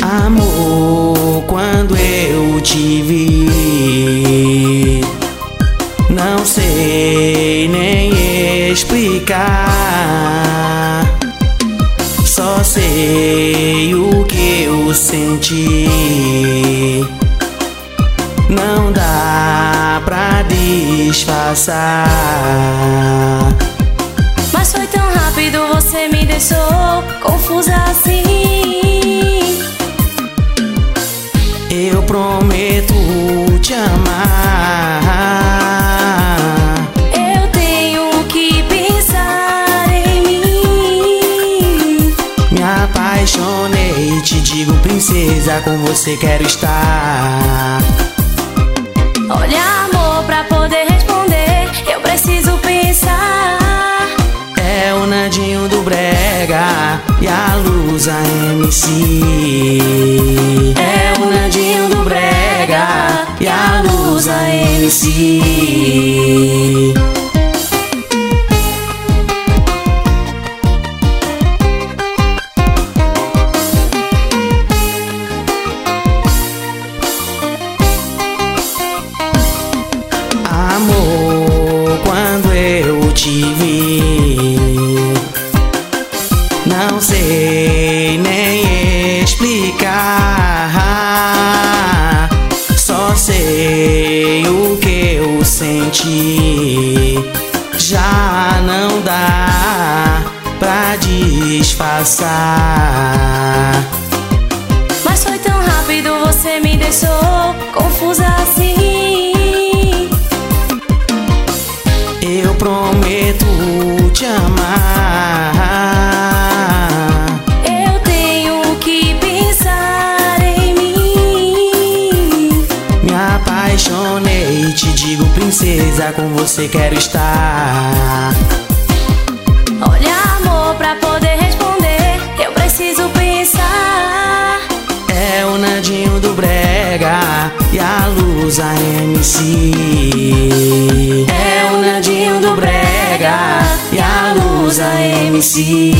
Amor, quando eu te vi, não sei nem explicar. Só sei o que eu senti, não dá pra disfarçar. Mas foi tão rápido, você me deixou confusa assim. Eu prometo te amar. Eu tenho que pensar em mim. Me apaixonei, te digo princesa, com você quero estar. Olha, amor, pra poder responder eu preciso pensar. É o Nandinho do Brega e a Lusa MC. É o Nandinho do Brega e a Lusa MC. Amor, quando eu te vi, não sei nem explicar. Só sei o que eu senti, já não dá pra disfarçar. Mas foi tão rápido, você me deixou confusa assim. Eu prometo te amar. Eu tenho que pensar em mim. Me apaixonei, te digo princesa, com você quero estar. Olha, amor, pra poder responder eu preciso pensar. É o Nandinho do Brega e a Lusa MC. É o Nandinho do Brega e a Lusa MC.